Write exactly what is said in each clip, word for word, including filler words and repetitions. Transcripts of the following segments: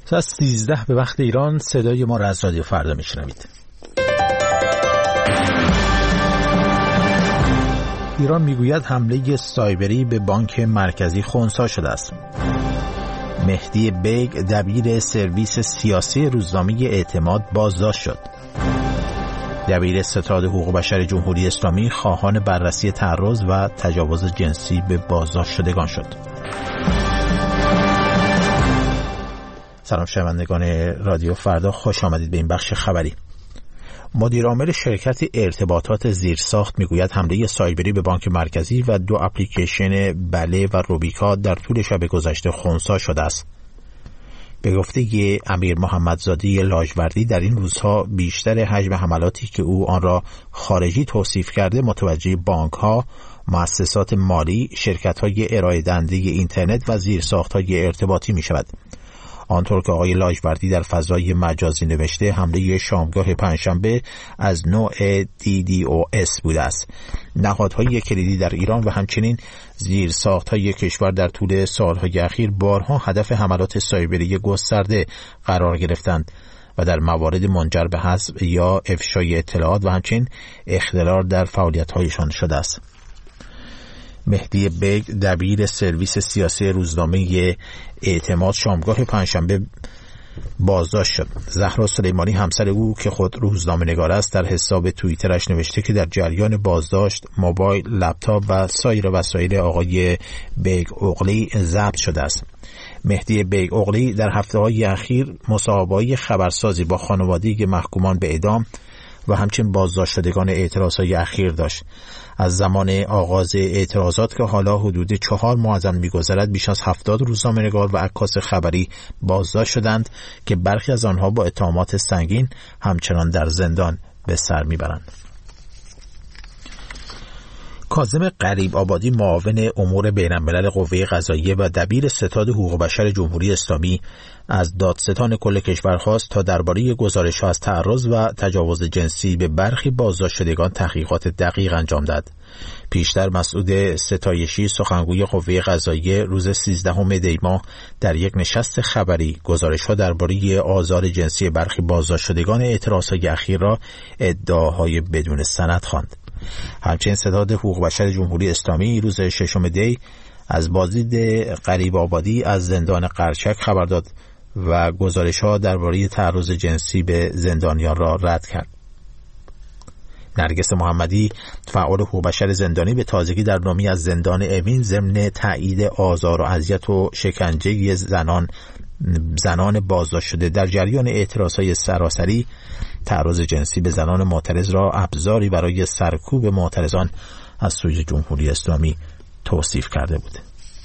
ساعت سیزده به وقت ایران. صدای ما را از رادیو فردا میشنوید. ایران میگوید حمله سایبری به بانک مرکزی خنثی شده است. مهدی بیگ دبیر سرویس سیاسی روزنامه اعتماد بازداشت شد. دبیر ستاد حقوق بشر جمهوری اسلامی خواهان بررسی تعرض و تجاوز جنسی به بازداشت شدگان شد. سلام شنوندگان رادیو فردا، خوش آمدید به این بخش خبری. مدیر عامل شرکت ارتباطات زیرساخت میگوید حمله سایبری به بانک مرکزی و دو اپلیکیشن بله و روبیکا در طول شب گذشته خنثی شده است. به گفته امیر محمدزاده لاجوردی، در این روزها بیشتر حجم حملاتی که او آن را خارجی توصیف کرده متوجه بانک‌ها، مؤسسات مالی، شرکت‌های ارائه دهنده اینترنت و زیرساخت‌های ارتباطی می‌شود. آنطور که آقای لاجوردی در فضای مجازی نوشته، حمله شامگاه پنجشنبه از نوع دی دی او اس بوده است. نهادهای کلیدی در ایران و همچنین زیرساخت‌های کشور در طول سالهای اخیر بارها هدف حملات سایبری گسترده قرار گرفتند و در موارد منجر به حذف یا افشای اطلاعات و همچنین اختلال در فعالیت‌هایشان شده است. مهدی بیگ دبیر سرویس سیاسی روزنامه اعتماد شامگاه پنجشنبه بازداشت شد. زهرا سلیمانی همسر او که خود روزنامه نگار است در حساب توییترش نوشته که در جریان بازداشت موبایل، لپتاپ و سایر وسایل آقای بیگ اغلی ضبط شده است. مهدی بیگ اغلی در هفته‌های اخیر مصاحبه‌های خبرسازی با خانواده محکومان به اعدام و همچنین بازداشت شدگان اعتراضهای اخیر داشت. از زمان آغاز اعتراضات که حالا حدود چهار ماه از آن می‌گذرد، بیش از هفتاد روزنامه‌نگار و عکاس خبری بازداشت شدند که برخی از آنها با اتهامات سنگین همچنان در زندان به سر میبرند. کاظم غریب آبادی، معاون امور بین‌الملل قوه قضاییه و دبیر ستاد حقوق بشر جمهوری اسلامی، از دادستان کل کشور خواست تا درباره گزارش‌ها از تعرض و تجاوز جنسی به برخی بازداشت شدگان تحقیقات دقیق انجام داد. پیشتر مسعود ستایشی، سخنگوی قوه قضاییه، روز سیزدهم دی ماه در یک نشست خبری گزارش‌ها درباره آزار جنسی برخی بازداشت شدگان اعتراض‌های اخیر را ادعاهای بدون سند خواند. همچنین ستاد حقوق بشر جمهوری اسلامی روز ششم دی از بازدید غریب آبادی از زندان قرچک خبر داد و گزارش‌ها درباره تعرض جنسی به زندانیان را رد کرد. نرگس محمدی، فعال حقوق بشر زندانی، به تازگی در نامی از زندان اوین ضمن تایید آزار و اذیت و شکنجه زنان زنان بازداشت شده در جریان اعتراضهای سراسری تعرض جنسی به زنان معترض را ابزاری برای سرکوب معترضان از سوی جمهوری اسلامی توصیف کرده بود.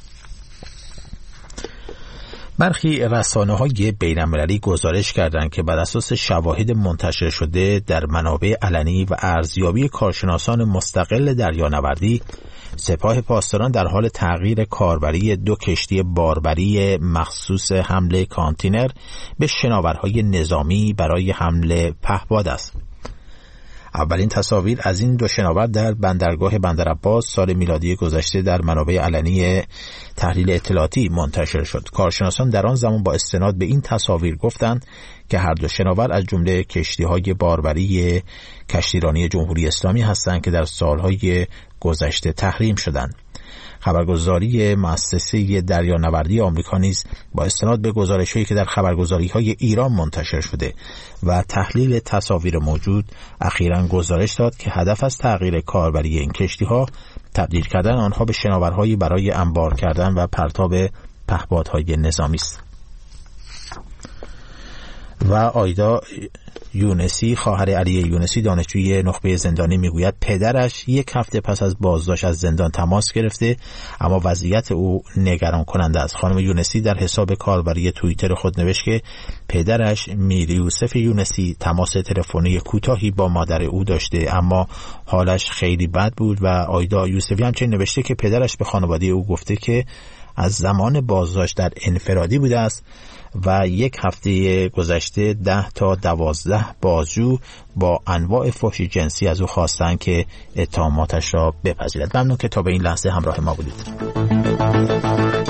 برخی رسانه‌های بین‌المللی گزارش کردند که بر اساس شواهد منتشر شده در منابع علنی و ارزیابی کارشناسان مستقل دریانوردی، سپاه پاسداران در حال تغییر کاربری دو کشتی باربری مخصوص حمل کانتینر به شناورهای نظامی برای حمل پهپاد است. اولین تصاویر از این دو شناور در بندرگاه بندرعباس سال میلادی گذشته در منابع علنی تحلیل اطلاعاتی منتشر شد. کارشناسان در آن زمان با استناد به این تصاویر گفتند که هر دو شناور از جمله کشتی‌های باربری کشتیرانی جمهوری اسلامی هستند که در سالهای گذشته تحریم شدند. خبرگزاری مؤسسه دریانوردی آمریکا نیز با استناد به گزارش‌هایی که در خبرگزاری‌های ایران منتشر شده و تحلیل تصاویر موجود اخیراً گزارش داد که هدف از تغییر کاربری این کشتی‌ها تبدیل کردن آنها به شناورهایی برای انبار کردن و پرتاب پهپادهای نظامی است. و آیدا یونسی، خواهر علی یونسی، دانشجوی نخبه زندانی، میگوید پدرش یک هفته پس از بازداشت از زندان تماس گرفته، اما وضعیت او نگران کننده است. خانم یونسی در حساب کاربری توییتر خود نوشت که پدرش میر یوسف یونسی تماس تلفنی کوتاهی با مادر او داشته، اما حالش خیلی بد بود. و آیدا یوسفی همچنین نوشته که پدرش به خانواده او گفته که از زمان بازداشت در انفرادی بوده است و یک هفته گذشته ده تا دوازده بازجو با انواع فحش جنسی از او خواستند که اتهاماتش را بپذیرد. ممنون که تا به این لحظه همراه ما بودید.